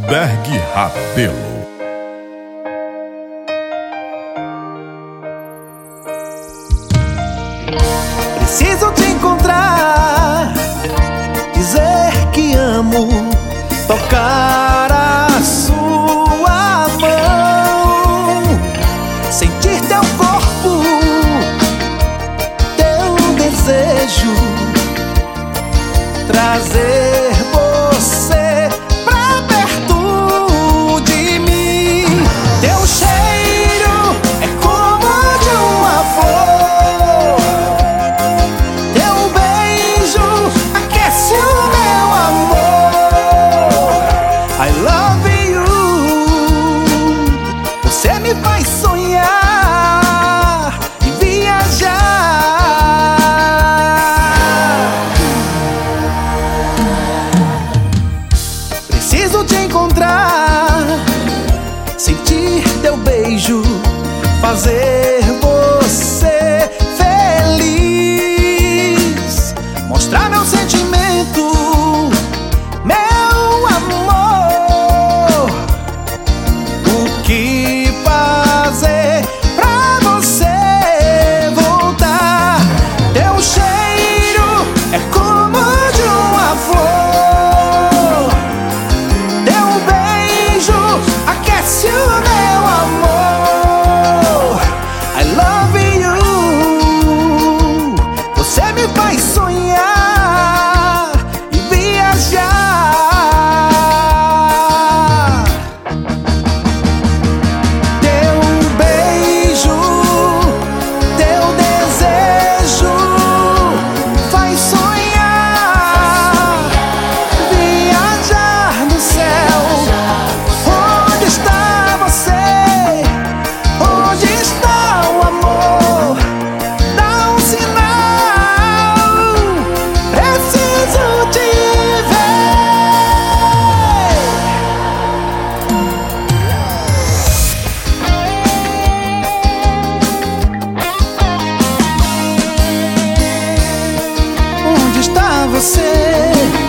Berg Rabelo. Preciso te encontrar, dizer que amo, tocar a sua mão, sentir teu corpo, teu desejo, trazer você pra perto de mim. Teu cheiro é como de uma flor, teu beijo aquece o meu amor. I love you. Você me faz sonhar e viajar. Preciso te encontrar, sentir teu beijo, fazer você feliz, mostrar meu sentimento, meu amor. O que fazer pra você voltar? Teu cheiro é como de uma flor, teu beijo aquece o meu amor. I love you. Você me faz sonhar e viajar. Teu beijo, teu desejo faz sonhar, viajar no céu. Onde está você? Onde está o amor? Dá um sinal, preciso te ver. Onde está você?